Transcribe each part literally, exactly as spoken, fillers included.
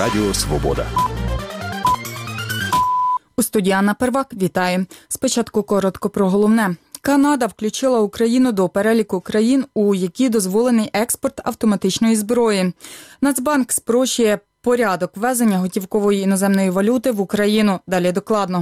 Радіо Свобода. У студії Анна Первак. Вітаю. Спочатку коротко про головне. Канада включила Україну до переліку країн, у які дозволений експорт автоматичної зброї. Нацбанк спрощує порядок ввезення готівкової іноземної валюти в Україну. Далі докладно.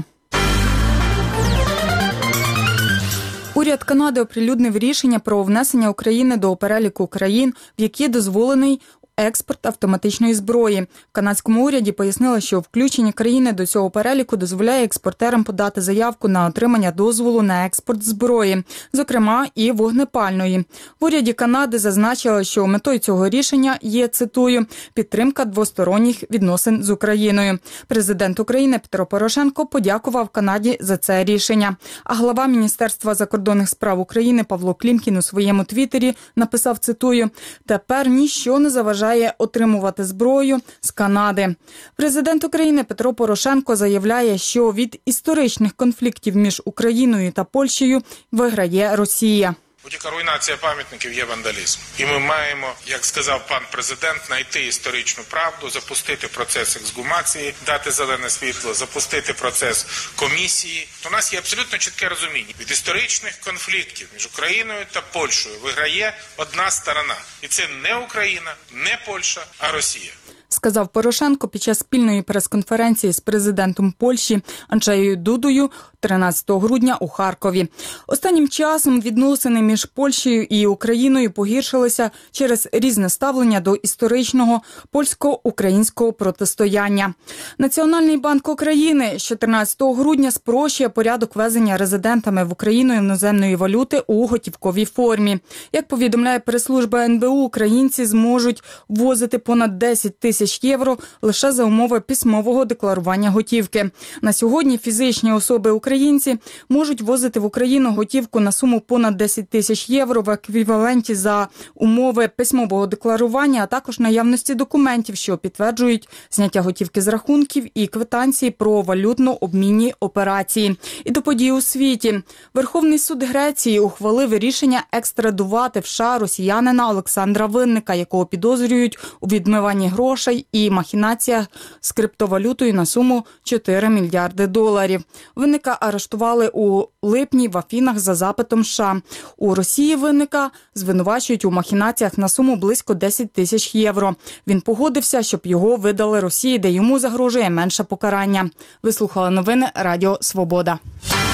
Уряд Канади оприлюднив рішення про внесення України до переліку країн, в які дозволений експорт автоматичної зброї. В канадському уряді пояснили, що включення країни до цього переліку дозволяє експортерам подати заявку на отримання дозволу на експорт зброї, зокрема і вогнепальної. В уряді Канади зазначили, що метою цього рішення є, цитую, підтримка двосторонніх відносин з Україною. Президент України Петро Порошенко подякував Канаді за це рішення. А глава Міністерства закордонних справ України Павло Клімкін у своєму твіттері написав, цитую, «Тепер ніщо не заважає отримувати зброю з Канади». Президент України Петро Порошенко заявляє, що від історичних конфліктів між Україною та Польщею виграє Росія. Будь-яка руйнація пам'ятників є вандалізм. І ми маємо, як сказав пан президент, знайти історичну правду, запустити процес ексгумації, дати зелене світло, запустити процес комісії. У нас є абсолютно чітке розуміння. Від історичних конфліктів між Україною та Польщею виграє одна сторона. І це не Україна, не Польща, а Росія. Сказав Порошенко під час спільної прес-конференції з президентом Польщі Анджеєю Дудою тринадцятого грудня у Харкові. Останнім часом відносини між Польщею і Україною погіршилися через різне ставлення до історичного польсько-українського протистояння. Національний банк України з чотирнадцятого грудня спрощує порядок ввезення резидентами в Україну іноземної валюти у готівковій формі. Як повідомляє прес-служба ен бе у, українці зможуть ввозити понад десять тисяч євро лише за умови письмового декларування готівки. На сьогодні фізичні особи українці можуть ввозити в Україну готівку на суму понад десять тисяч євро в еквіваленті за умови письмового декларування, а також наявності документів, що підтверджують зняття готівки з рахунків і квитанції про валютно-обмінні операції. І до подій у світі. Верховний суд Греції ухвалив рішення екстрадувати в США росіянина Олександра Винника, якого підозрюють у відмиванні грошей і махінаціях з криптовалютою на суму чотири мільярди доларів. Винника арештували у липні в Афінах за запитом США. У Росії Винника звинувачують у махінаціях на суму близько десять тисяч євро. Він погодився, щоб його видали Росії, де йому загрожує менше покарання. Ви слухали новини Радіо Свобода.